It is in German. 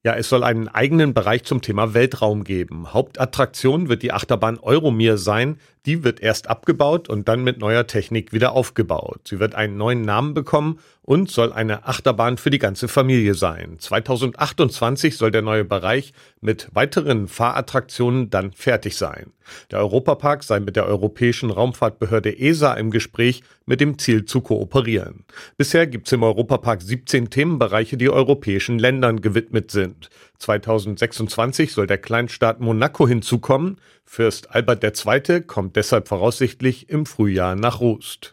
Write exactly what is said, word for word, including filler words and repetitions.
Ja, es soll einen eigenen Bereich zum Thema Weltraum geben. Hauptattraktion wird die Achterbahn Euromir sein. Die wird erst abgebaut und dann mit neuer Technik wieder aufgebaut. Sie wird einen neuen Namen bekommen und soll eine Achterbahn für die ganze Familie sein. zweitausendachtundzwanzig soll der neue Bereich mit weiteren Fahrattraktionen dann fertig sein. Der Europapark sei mit der Europäischen Raumfahrtbehörde E S A im Gespräch, mit dem Ziel zu kooperieren. Bisher gibt es im Europapark siebzehn Themenbereiche, die europäischen Ländern gewidmet sind. zweitausendsechsundzwanzig soll der Kleinstaat Monaco hinzukommen. Fürst Albert der Zweite kommt deshalb voraussichtlich im Frühjahr nach Rust.